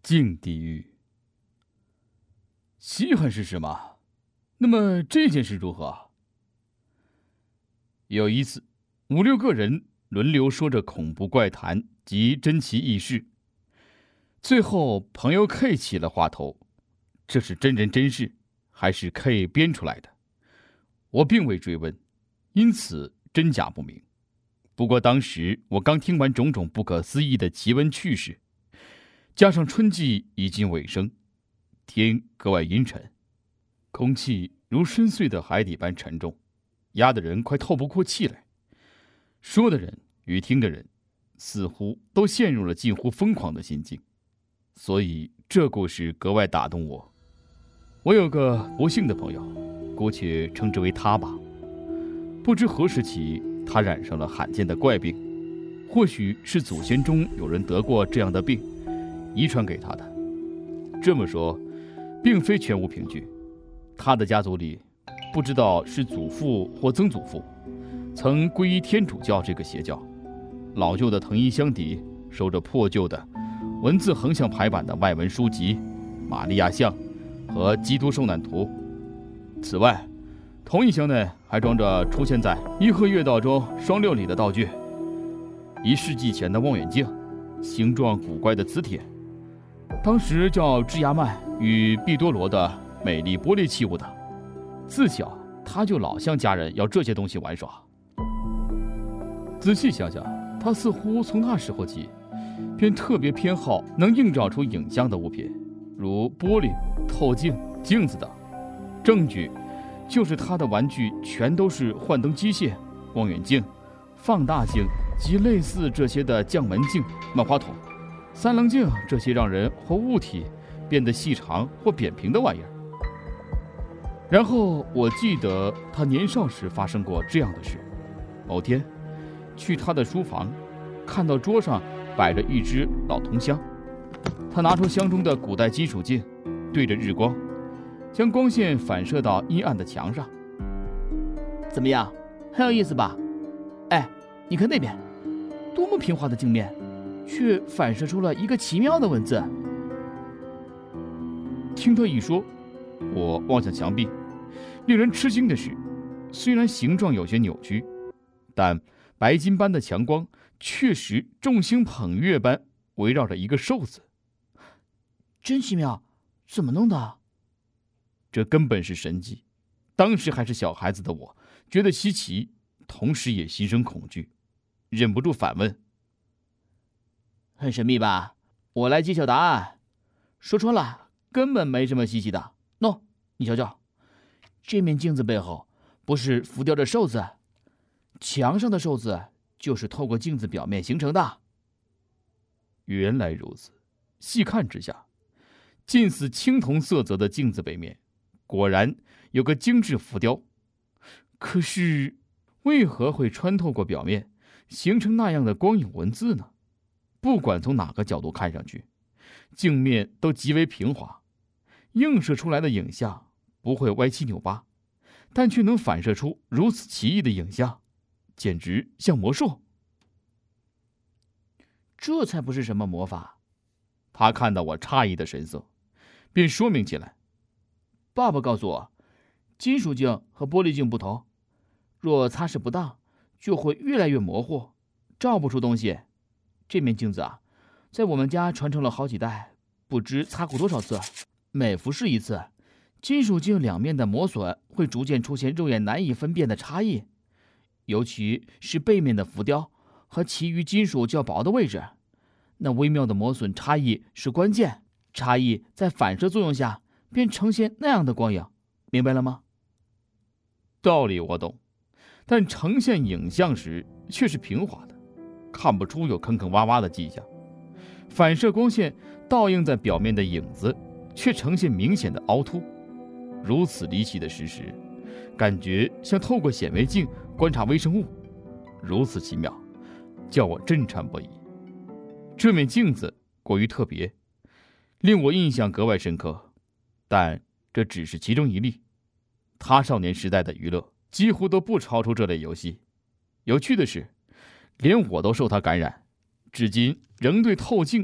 镜地狱。稀罕是什么？那么这件事如何？有一次，5、6个人轮流说着恐怖怪谈及珍奇异事，最后朋友 K 起了话头，这是真人真事，还是 K 编出来的？我并未追问，因此真假不明。不过当时我刚听完种种不可思议的奇闻趣事，加上春季已近尾声，天格外阴沉，空气如深邃的海底般沉重，压得人快透不过气来。说的人与听的人似乎都陷入了近乎疯狂的心境，所以这故事格外打动我。我有个不幸的朋友，姑且称之为他吧。不知何时起，他染上了罕见的怪病，或许是祖先中有人得过这样的病，遗传给他的。这么说，并非全无凭据。他的家族里，不知道是祖父或曾祖父，曾皈依天主教这个邪教，老旧的藤衣箱底收着破旧的、文字横向排版的外文书籍、玛利亚像和基督受难图。此外，同一箱内还装着出现在《伊贺月道》中双六里的道具：1世纪前的望远镜、形状古怪的磁铁，当时叫芝牙曼与毕多罗的美丽玻璃器物的。自小他就老向家人要这些东西玩耍。仔细想想，他似乎从那时候起，便特别偏好能映照出影像的物品，如玻璃、透镜、镜子等。证据就是他的玩具全都是幻灯机械、望远镜、放大镜及类似这些的降门镜、万花筒、三棱镜这些让人或物体变得细长或扁平的玩意儿。然后我记得他年少时发生过这样的事：某天去他的书房，看到桌上摆着一只老铜箱，他拿出箱中的古代金属镜，对着日光，将光线反射到阴暗的墙上。 怎么样，很有意思吧？哎，你看那边，多么平滑的镜面，却反射出了一个奇妙的文字。 听他一说，我望向墙壁，令人吃惊的是，虽然形状有些扭曲，但白金般的强光确实众星捧月般围绕着一个寿字。 真奇妙，怎么弄的？ 这根本是神迹。当时还是小孩子的我，觉得稀奇，同时也心生恐惧，忍不住反问： 很神秘吧？我来揭晓答案。说穿了，根本没什么稀奇的。喏，你瞧瞧，这面镜子背后不是浮雕着寿字，墙上的寿字就是透过镜子表面形成的。 原来如此，细看之下，近似青铜色泽的镜子背面果然有个精致浮雕。可是为何会穿透过表面，形成那样的光影文字呢？不管从哪个角度看上去，镜面都极为平滑，映射出来的影像不会歪七扭八，但却能反射出如此奇异的影像，简直像魔术。 这才不是什么魔法。 他看到我诧异的神色，便说明起来： 爸爸告诉我，金属镜和玻璃镜不同，若擦拭不当，就会越来越模糊，照不出东西。这面镜子啊，在我们家传承了好几代，不知擦过多少次。每浮试一次，金属镜两面的磨损会逐渐出现肉眼难以分辨的差异，尤其是背面的浮雕和其余金属较薄的位置，那微妙的磨损差异是关键。差异在反射作用下便呈现那样的光影，明白了吗？ 道理我懂，但呈现影像时却是平滑的，看不出有坑坑洼洼的迹象。反射光线倒映在表面的影子却呈现明显的凹凸。如此离奇的事实，感觉像透过显微镜观察微生物，如此奇妙，叫我震颤不已。这面镜子过于特别，令我印象格外深刻，但这只是其中一例。他少年时代的娱乐几乎都不超出这类游戏。有趣的是，连我都受他感染，至今仍对透镜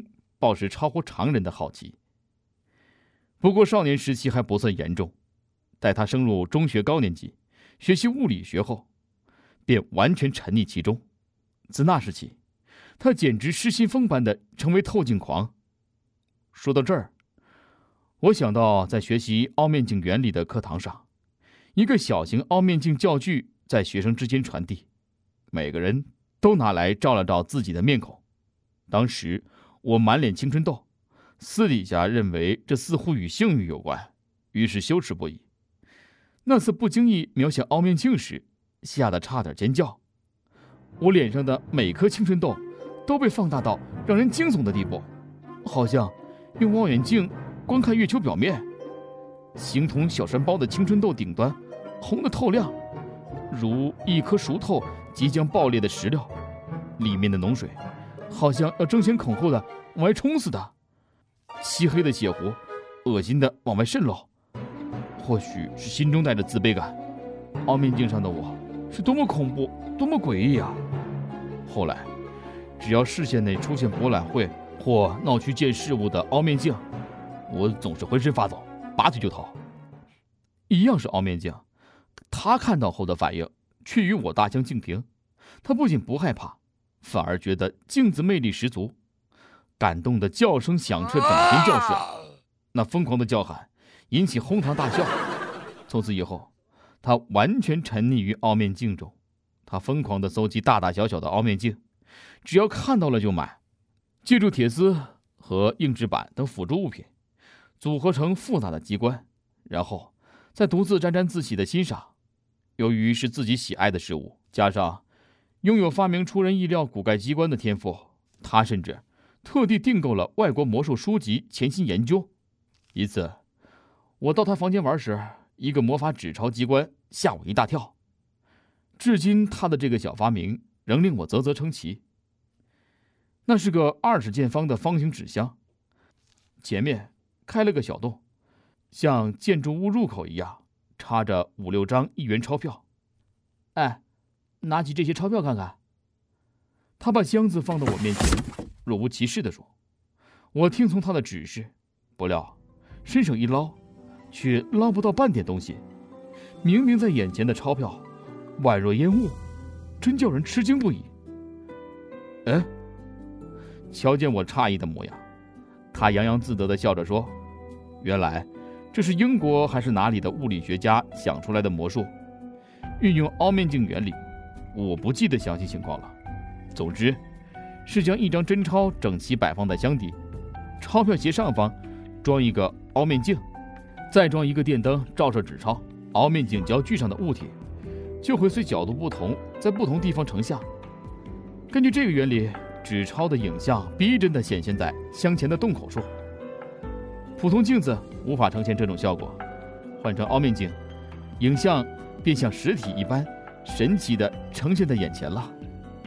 抱持超乎常人的好奇。不过少年时期还不算严重，待他升入中学高年级，学习物理学后，便完全沉溺其中。自那时起，他简直失心疯般的成为透镜狂。说到这儿，我想到在学习凹面镜原理的课堂上，一个小型凹面镜教具在学生之间传递，每个人都拿来照了照自己的面孔。当时我满脸青春痘，私底下认为这似乎与性欲有关，于是羞耻不已。那次不经意瞄向凹面镜时，吓得差点尖叫。我脸上的每颗青春痘都被放大到让人惊悚的地步，好像用望远镜观看月球表面，形同小山包的青春痘顶端红得透亮，如一颗熟透即将爆裂的石榴，里面的脓水好像要争先恐后的往外冲似的，漆黑的血糊恶心的往外渗漏。或许是心中带着自卑感，凹面镜上的我是多么恐怖，多么诡异啊！后来，只要视线内出现博览会或闹区见事物的凹面镜，我总是浑身发抖，拔腿就逃。一样是凹面镜，他看到后的反应却与我大相径庭。他不仅不害怕，反而觉得镜子魅力十足，感动的叫声响彻整间教室。那疯狂的叫喊引起哄堂大笑。从此以后，他完全沉溺于凹面镜中。他疯狂地搜集大大小小的凹面镜，只要看到了就买。借助铁丝和硬质板等辅助物品，组合成复杂的机关，然后再独自沾沾自喜地欣赏。由于是自己喜爱的事物，加上拥有发明出人意料骨盖机关的天赋，他甚至特地订购了外国魔术书籍潜心研究。一次，我到他房间玩时，一个魔法纸钞机关吓我一大跳。至今他的这个小发明仍令我啧啧称奇。那是个20见方的方形纸箱，前面开了个小洞，像建筑物入口一样插着5、6张1元钞票。哎，拿起这些钞票看看。他把箱子放到我面前，若无其事地说。我听从他的指示，不料伸手一捞，却捞不到半点东西。明明在眼前的钞票宛若烟雾，真叫人吃惊不已。瞧见我诧异的模样，他洋洋自得地笑着说：“原来这是英国还是哪里的物理学家想出来的魔术，运用凹面镜原理，我不记得详细情况了。总之，是将一张真钞整齐摆放在箱底，钞票斜上方装一个凹面镜，再装一个电灯照射纸钞，凹面镜焦距上的物体就会随角度不同，在不同地方成像。根据这个原理，纸钞的影像逼真地显现在箱前的洞口处。普通镜子无法呈现这种效果，换成凹面镜，影像便像实体一般神奇地呈现在眼前了。”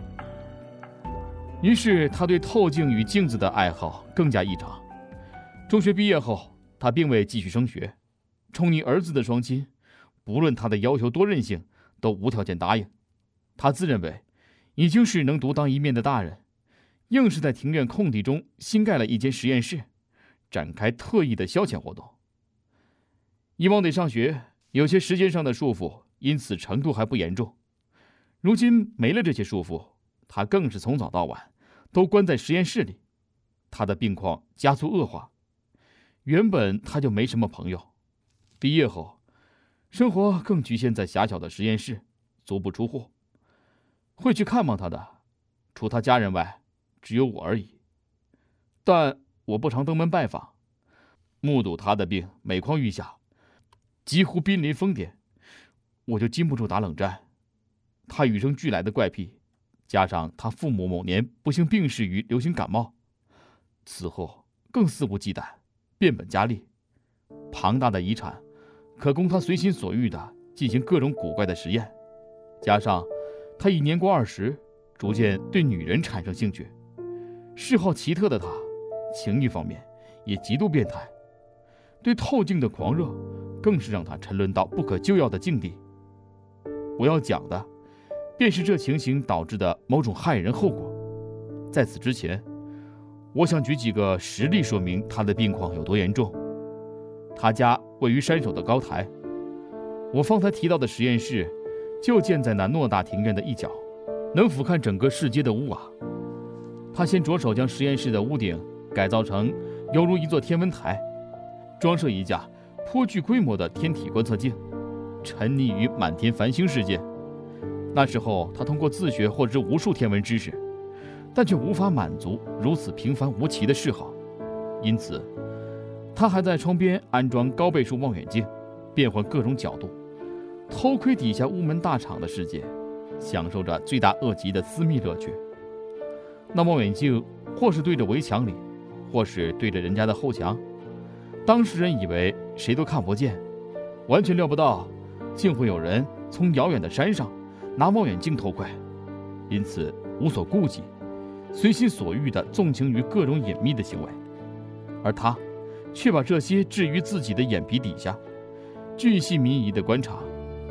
于是他对透镜与镜子的爱好更加异常。中学毕业后，他并未继续升学，宠溺儿子的双亲不论他的要求多任性，都无条件答应。他自认为已经是能独当一面的大人，硬是在庭院空地中新盖了一间实验室，展开特异的消遣活动。以往得上学，有些时间上的束缚，因此程度还不严重。如今没了这些束缚，他更是从早到晚都关在实验室里。他的病况加速恶化。原本他就没什么朋友，毕业后生活更局限在狭小的实验室，足不出户。会去看望他的，除他家人外，只有我而已。但我不常登门拜访，目睹他的病每况愈下，几乎濒临疯癫，我就禁不住打冷战。他与生俱来的怪癖，加上他父母某年不幸病逝于流行感冒，此后更肆无忌惮，变本加厉。庞大的遗产可供他随心所欲地进行各种古怪的实验，加上他已年过20，逐渐对女人产生兴趣。嗜好奇特的他，情欲方面也极度变态，对透镜的狂热更是让他沉沦到不可救药的境地。我要讲的便是这情形导致的某种害人后果。在此之前， 我想举几个实例说明他的病况有多严重。他家位于山首的高台，我方才提到的实验室就建在那偌大庭院的一角，能俯瞰整个市街的屋瓦。他先着手将实验室的屋顶改造成犹如一座天文台，装设一架颇具规模的天体观测镜，沉溺于满天繁星世界。那时候他通过自学获知无数天文知识，但却无法满足如此平凡无奇的嗜好，因此他还在窗边安装高倍数望远镜，变换各种角度，偷窥底下屋门大厂的世界，享受着罪大恶极的私密乐趣。那望远镜或是对着围墙里，或是对着人家的后墙，当事人以为谁都看不见，完全料不到竟会有人从遥远的山上拿望远镜偷窥，因此无所顾忌，随心所欲地纵情于各种隐秘的行为。而他却把这些置于自己的眼皮底下，巨细靡遗地观察。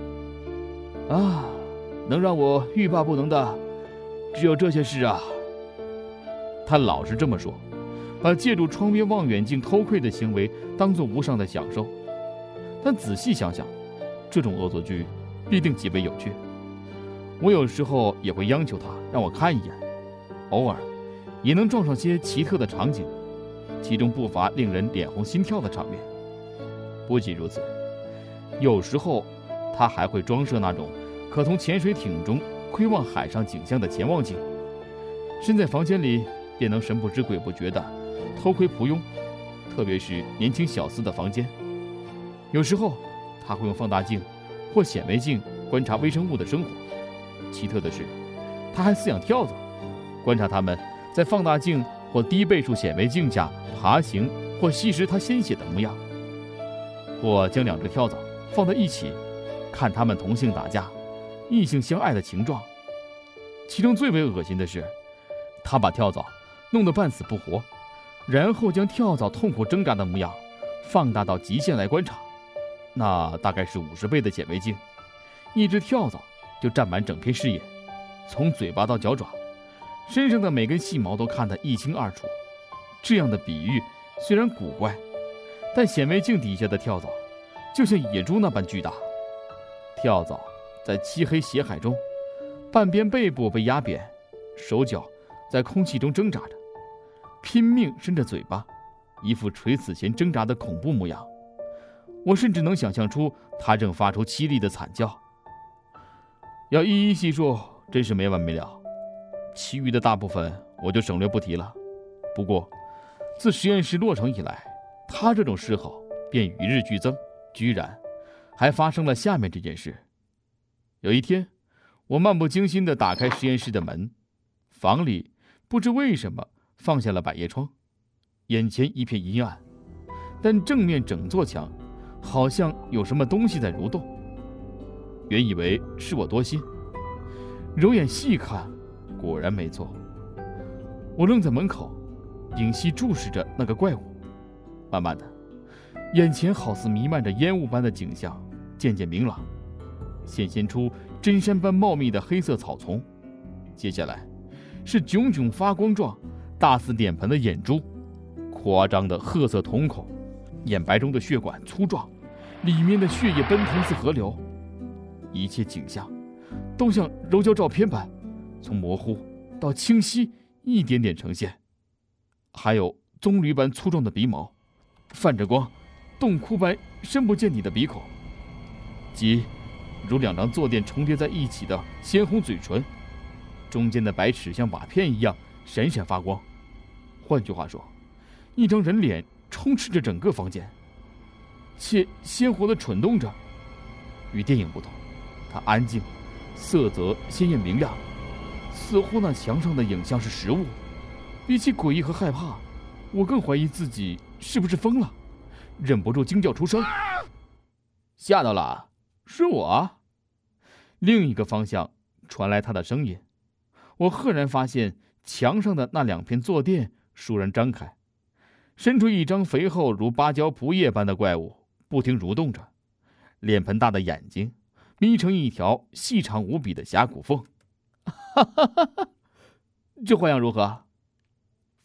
能让我欲罢不能的只有这些事啊。他老是这么说，把借助窗边望远镜偷窥的行为当作无上的享受。但仔细想想，这种恶作剧必定极为有趣。我有时候也会央求他让我看一眼，偶尔也能撞上些奇特的场景，其中不乏令人脸红心跳的场面。不仅如此，有时候他还会装设那种可从潜水艇中窥望海上景象的潜望镜，身在房间里便能神不知鬼不觉地偷窥仆佣，特别是年轻小厮的房间。有时候他会用放大镜或显微镜观察微生物的生活。奇特的是，他还饲养跳蚤，观察它们在放大镜或低倍数显微镜下爬行或吸食他鲜血的模样，或将两只跳蚤放在一起，看它们同性打架、异性相爱的情状。其中最为恶心的是，他把跳蚤弄得半死不活，然后将跳蚤痛苦挣扎的模样放大到极限来观察。那大概是50倍的显微镜，一只跳蚤就占满整片视野，从嘴巴到脚爪，身上的每根细毛都看得一清二楚。这样的比喻虽然古怪，但显微镜底下的跳蚤就像野猪那般巨大。跳蚤在漆黑血海中，半边背部被压扁，手脚在空气中挣扎着，拼命伸着嘴巴，一副垂死前挣扎的恐怖模样。我甚至能想象出他正发出凄厉的惨叫。要一一细说，真是没完没了，其余的大部分我就省略不提了。不过自实验室落成以来，他这种嗜好便与日俱增，居然还发生了下面这件事。有一天，我漫不经心地打开实验室的门，房里不知为什么放下了百叶窗，眼前一片阴暗，但正面整座墙好像有什么东西在蠕动。原以为是我多心，揉眼细看，果然没错。我愣在门口，屏息注视着那个怪物。慢慢的，眼前好似弥漫着烟雾般的景象渐渐明朗，显现出真山般茂密的黑色草丛。接下来是炯炯发光状、大似脸盆的眼珠，夸张的褐色瞳孔，眼白中的血管粗壮，里面的血液奔腾似河流。一切景象都像柔焦照片般，从模糊到清晰一点点呈现。还有棕榈般粗壮的鼻毛，泛着光、洞窟般深不见底的鼻孔，及如两张坐垫重叠在一起的鲜红嘴唇，中间的白齿像瓦片一样闪闪发光。换句话说，一张人脸充斥着整个房间，且鲜活地蠢动着。与电影不同，它安静，色泽鲜艳明亮，似乎那墙上的影像是实物。比起诡异和害怕，我更怀疑自己是不是疯了，忍不住惊叫出声。吓到了，是我。另一个方向传来他的声音。我赫然发现墙上的那两片坐垫倏然张开，伸出一张肥厚如芭蕉蒲叶般的怪物，不停蠕动着，脸盆大的眼睛眯成一条细长无比的峡谷缝。这花样如何？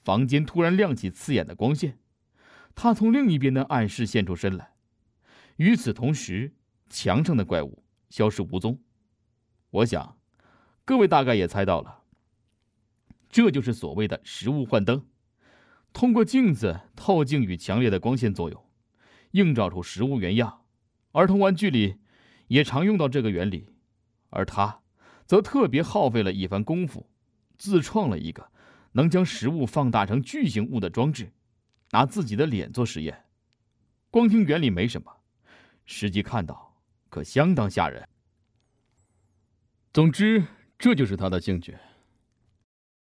房间突然亮起刺眼的光线，他从另一边的暗室现出身来。与此同时，墙上的怪物消失无踪。我想，各位大概也猜到了，这就是所谓的实物幻灯，通过镜子透镜与强烈的光线作用，映照出实物原样。儿童玩具里也常用到这个原理，而他则特别耗费了一番功夫，自创了一个能将实物放大成巨型物的装置，拿自己的脸做实验。光听原理没什么，实际看到可相当吓人。总之，这就是他的兴趣。